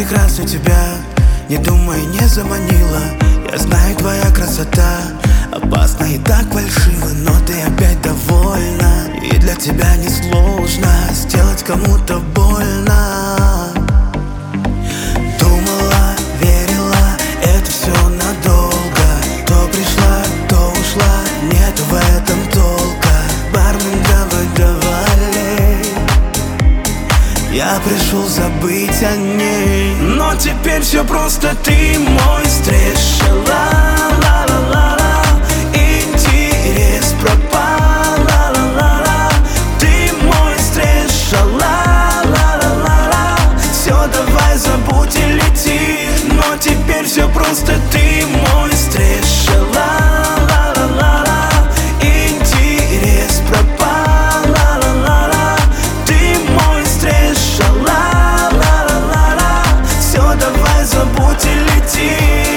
прекрасна тебя, не думай, не заманила. Я знаю, твоя красота опасна и так фальшива, но ты опять довольна, и для тебя несложно сделать кому-то больно. Думала, верила, это все надолго. То пришла, то ушла, нету в этом толка. Бармен, давай, я пришел забыть о ней, но теперь все просто, ты мой встречала. Ла-ла-ла-ла, интерес пропал. Ла-ла-ла-ла, ты мой встречала. Ла-ла-ла-ла, все, давай забудь и лети, но теперь все просто, ты мой встречала. Ла-ла-ла-ла, интерес пропал. Ла-ла-ла-ла, ты мой встречала. Ла-ла-ла-ла, все, давай забудь и лети.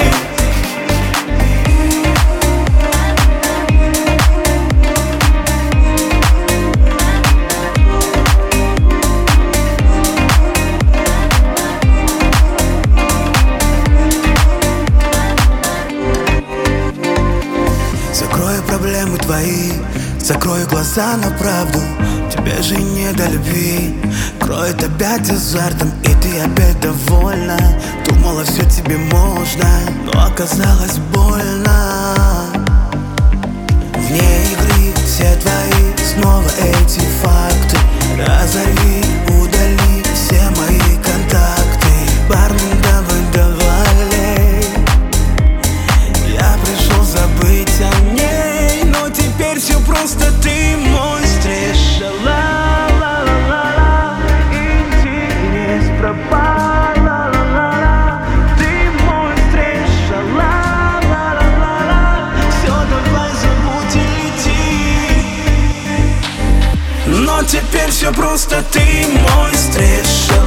Закрою проблемы твои, закрою глаза на правду. Тебе же не до любви, кроет опять азартом, и ты опять довольна. Думала, все тебе можно, но оказалось больно. Вне игры все твои снова эти факты. Разорви, удали все мои контакты. Бармен, давай, я пришел забыть о ней, но теперь все просто, ты мой встречала. Ла-ла-ла-ла, интерес пропал. Ла-ла-ла-ла, ты мой встречала. Ла-ла-ла-ла, все, давай забудь и лети, но теперь все просто, ты мой встречала.